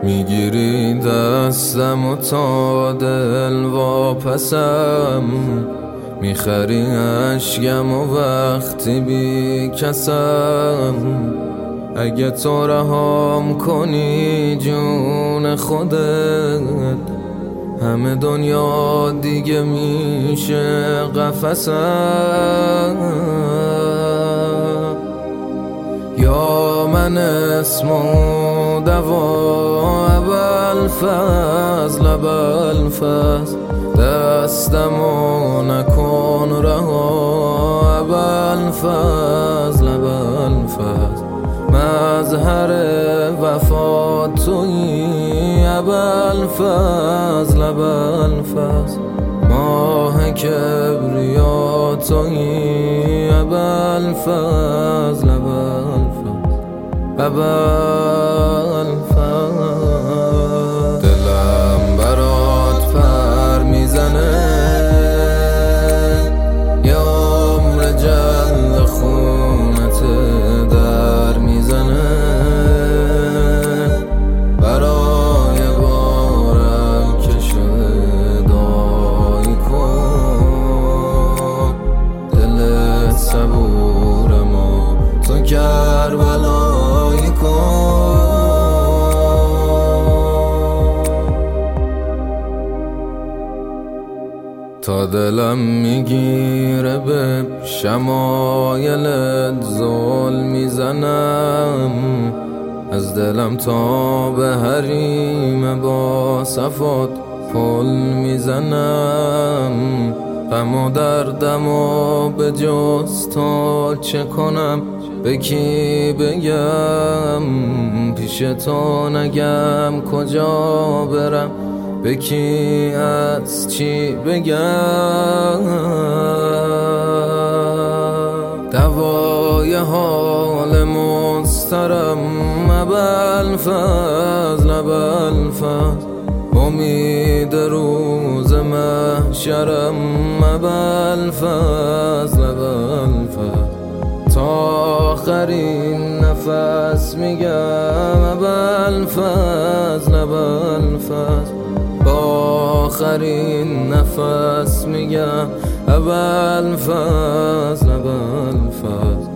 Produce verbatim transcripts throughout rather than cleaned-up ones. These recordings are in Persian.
میگیری دستم و تا دل واپسم، میخری اشکم و وقتی بی کسم. اگه تو رهام کنی جون خودت، همه دنیا دیگه میشه قفسم. یا من اسم و دوا ابوالفضل ابوالفضل، دستمو نکن رها ابوالفضل ابوالفضل. مظهر وفا تویی ابوالفضل ابوالفضل، ماه کبریا تویی ابوالفضل ابوالفضل ابوالفضل. دلم برات پر میزنه، یه عمر جل خونت در میزنه. برای بارم که شدایی کن، دلت صبورم و تو کربلایی کن. تا دلم میگیره به شمایلت زل میزنم، از دلم تا به حریم با صفات پل میزنم. غم و دردم و به جز تو چه کنم، به کی بگم؟ پیش تو نگم کجا برم، به کی از چی بگم؟ دوای حال مضطرم ابوالفضل ابوالفضل، امید روز محشرم ابوالفضل ابوالفضل. تا آخرین نفس میگم ابوالفضل ابوالفضل، با آخرین نفس میگم ابوالفضل ابوالفضل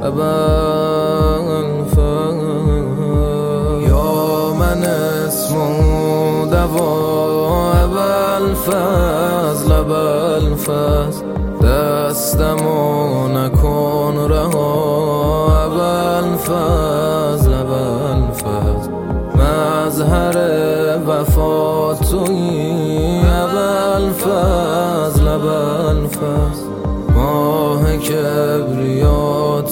ابوالفضل. یا من اسم و دوا ابوالفضل ابوالفضل، دستمو نکن رها ابوالفضل ابوالفضل. مظهر وفا تویی ابوالفضل ابوالفضل، ماه کبریا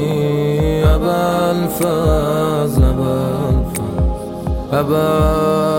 تویی ابوالفضل ابوالفضل ابوالفضل.